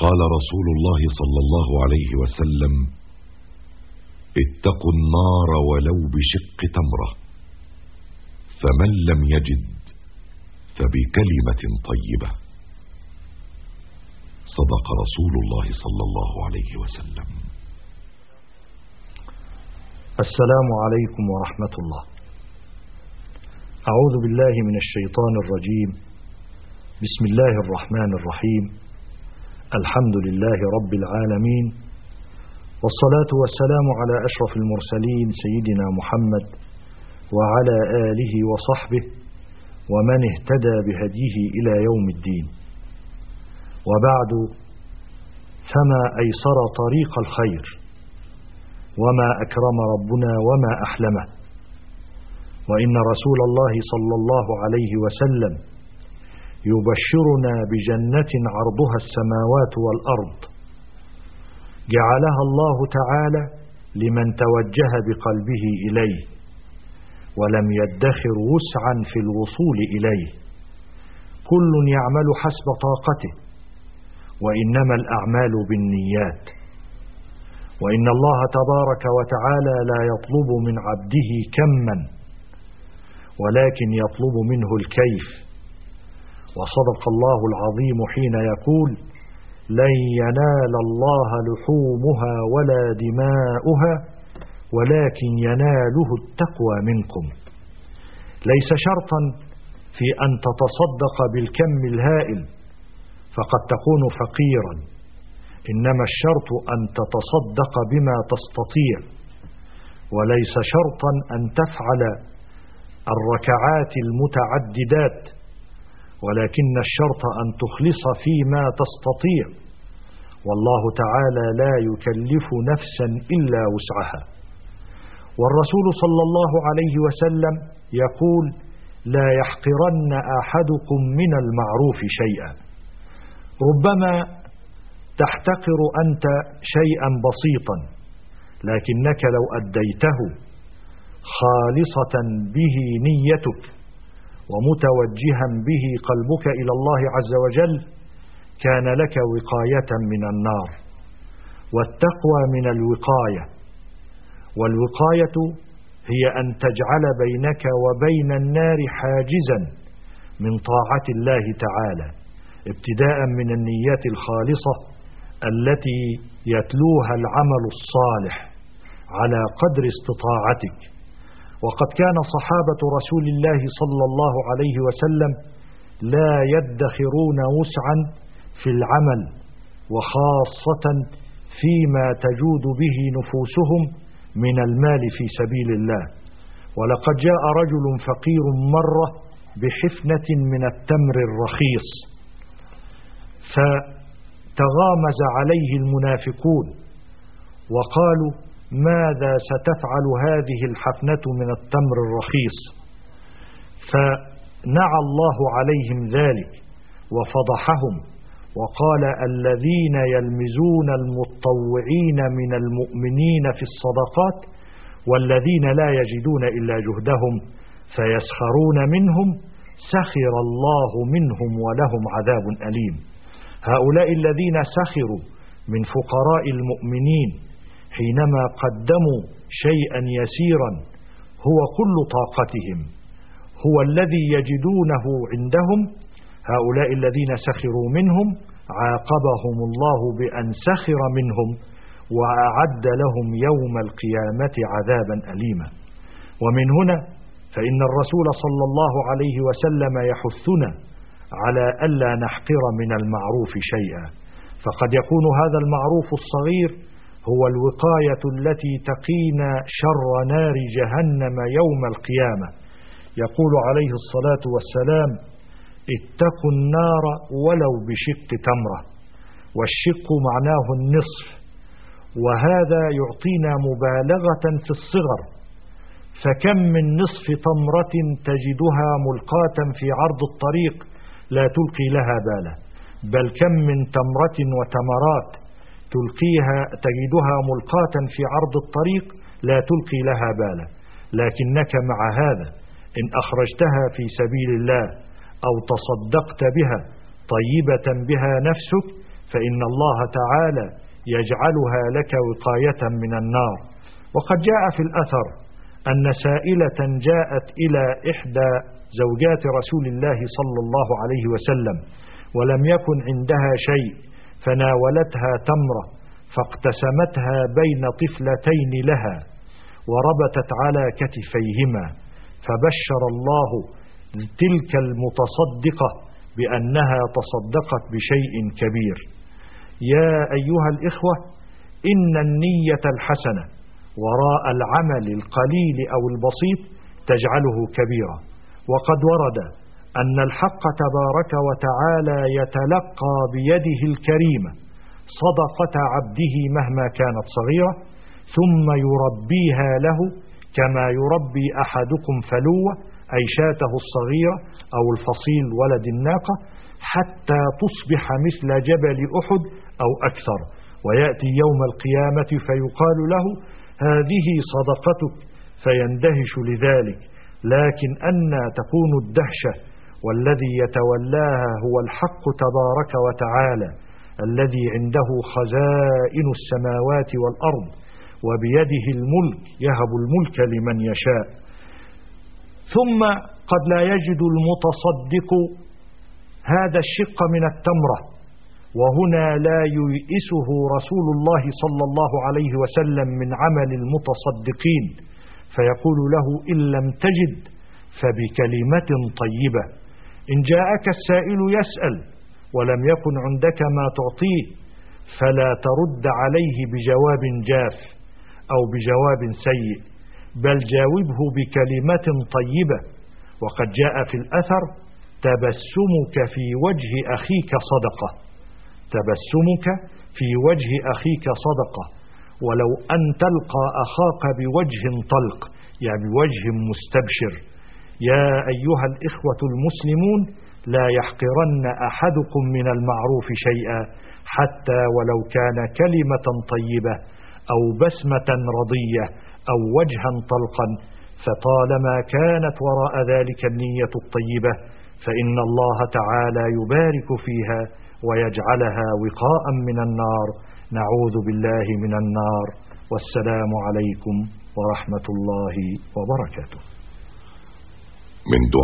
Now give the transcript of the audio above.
قال رسول الله صلى الله عليه وسلم: اتقوا النار ولو بشق تمرة، فمن لم يجد فبكلمة طيبة. صدق رسول الله صلى الله عليه وسلم. السلام عليكم ورحمة الله. أعوذ بالله من الشيطان الرجيم. بسم الله الرحمن الرحيم. الحمد لله رب العالمين، والصلاة والسلام على أشرف المرسلين سيدنا محمد وعلى آله وصحبه ومن اهتدى بهديه إلى يوم الدين. وبعد، فما أيسر طريق الخير، وما أكرم ربنا وما أحلمه، وإن رسول الله صلى الله عليه وسلم يبشرنا بجنة عرضها السماوات والأرض، جعلها الله تعالى لمن توجه بقلبه إليه، ولم يدخر وسعا في الوصول إليه. كل يعمل حسب طاقته، وإنما الأعمال بالنيات. وإن الله تبارك وتعالى لا يطلب من عبده كما، ولكن يطلب منه الكيف. وصدق الله العظيم حين يقول: لن ينال الله لحومها ولا دماؤها ولكن يناله التقوى منكم. ليس شرطا في أن تتصدق بالكم الهائل فقد تكون فقيرا، إنما الشرط أن تتصدق بما تستطيع، وليس شرطا أن تفعل الركعات المتعددات، ولكن الشرط أن تخلص فيما تستطيع، والله تعالى لا يكلف نفسا إلا وسعها. والرسول صلى الله عليه وسلم يقول: لا يحقرن أحدكم من المعروف شيئا. ربما تحتقر أنت شيئا بسيطا، لكنك لو أديته خالصة به نيتك ومتوجها به قلبك إلى الله عز وجل كان لك وقاية من النار. والتقوى من الوقاية، والوقاية هي أن تجعل بينك وبين النار حاجزا من طاعة الله تعالى، ابتداء من النيات الخالصة التي يتلوها العمل الصالح على قدر استطاعتك. وقد كان صحابة رسول الله صلى الله عليه وسلم لا يدخرون وسعا في العمل، وخاصة فيما تجود به نفوسهم من المال في سبيل الله. ولقد جاء رجل فقير مرة بحفنة من التمر الرخيص، فتغامز عليه المنافقون وقالوا: ماذا ستفعل هذه الحفنة من التمر الرخيص؟ فنعى الله عليهم ذلك وفضحهم وقال: الذين يلمزون المتطوعين من المؤمنين في الصدقات والذين لا يجدون إلا جهدهم فيسخرون منهم سخر الله منهم ولهم عذاب أليم. هؤلاء الذين سخروا من فقراء المؤمنين حينما قدموا شيئا يسيرا هو كل طاقتهم، هو الذي يجدونه عندهم، هؤلاء الذين سخروا منهم عاقبهم الله بأن سخر منهم وأعد لهم يوم القيامة عذابا أليما. ومن هنا فإن الرسول صلى الله عليه وسلم يحثنا على ألا نحقر من المعروف شيئا، فقد يكون هذا المعروف الصغير هو الوقاية التي تقينا شر نار جهنم يوم القيامة. يقول عليه الصلاة والسلام: اتقوا النار ولو بشق تمرة. والشق معناه النصف، وهذا يعطينا مبالغة في الصغر، فكم من نصف تمرة تجدها ملقاة في عرض الطريق لا تلقي لها بالا، بل كم من تمرة وتمرات تجدها ملقاة في عرض الطريق لا تلقي لها بالا، لكنك مع هذا إن أخرجتها في سبيل الله أو تصدقت بها طيبة بها نفسك فإن الله تعالى يجعلها لك وقاية من النار. وقد جاء في الأثر أن سائلة جاءت إلى إحدى زوجات رسول الله صلى الله عليه وسلم ولم يكن عندها شيء، فناولتها تمرة فاقتسمتها بين طفلتين لها وربتت على كتفيهما، فبشر الله تلك المتصدقة بأنها تصدقت بشيء كبير. يا أيها الإخوة، إن النية الحسنة وراء العمل القليل أو البسيط تجعله كبيرا. وقد ورد أن الحق تبارك وتعالى يتلقى بيده الكريمة صدقة عبده مهما كانت صغيرة، ثم يربيها له كما يربي أحدكم فلوة أي شاته الصغيرة أو الفصيل ولد الناقة، حتى تصبح مثل جبل أحد أو أكثر، ويأتي يوم القيامة فيقال له هذه صدقتك فيندهش لذلك. لكن أن تكون الدهشة والذي يتولاها هو الحق تبارك وتعالى الذي عنده خزائن السماوات والأرض وبيده الملك يهب الملك لمن يشاء. ثم قد لا يجد المتصدق هذا الشق من التمرة، وهنا لا ييئسه رسول الله صلى الله عليه وسلم من عمل المتصدقين، فيقول له إن لم تجد فبكلمة طيبة. إن جاءك السائل يسأل ولم يكن عندك ما تعطيه فلا ترد عليه بجواب جاف أو بجواب سيء، بل جاوبه بكلمة طيبة. وقد جاء في الأثر تبسمك في وجه أخيك صدقة، تبسمك في وجه أخيك صدقة، ولو أن تلقى أخاك بوجه طلق يعني بوجه مستبشر. يا أيها الإخوة المسلمون، لا يحقرن أحدكم من المعروف شيئا حتى ولو كان كلمة طيبة أو بسمة رضية أو وجها طلقا، فطالما كانت وراء ذلك النية الطيبة فإن الله تعالى يبارك فيها ويجعلها وقاء من النار. نعوذ بالله من النار. والسلام عليكم ورحمة الله وبركاته. من